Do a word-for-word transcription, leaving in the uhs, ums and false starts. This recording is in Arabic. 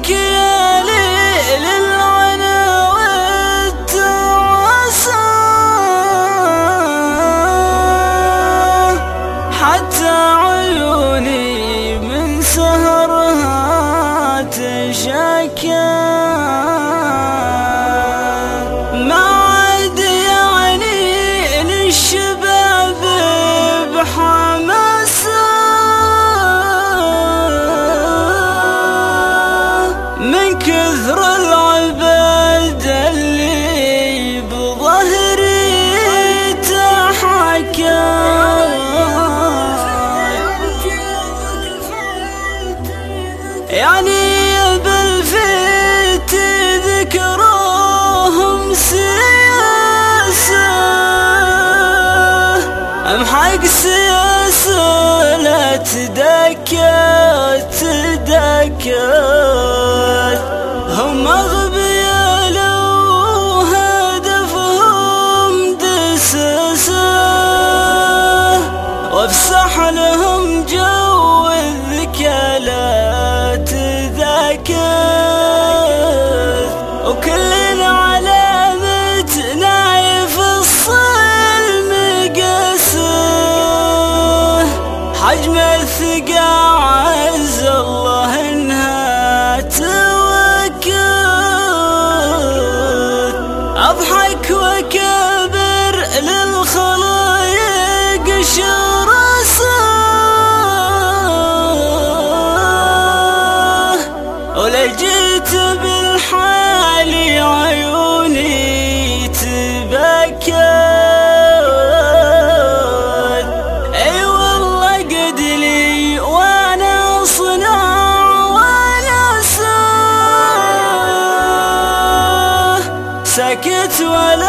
لك يا ليل العنا والتواسى، حتى عيوني من سهرها تشكى. ما عاد يعني للشباب بحماسه، من كثر العباد اللي بظهري تحكى. يعني بالفيت ذكروهم سياسة، امحق سياسة لا تدكت تدكت. هم أغبياء لو هدفهم دسسة، وافسح لهم جو الذكاء لا تذكر. وكل علامة نايف الصلم قاسه، حجم الثقة عز الله انها توكل. اضحك وكبر للخلايق شرسه، ولجيت بالحال عيوني تبكت. اي والله قد لي وانا اصنع وانا ساه، سكت ولا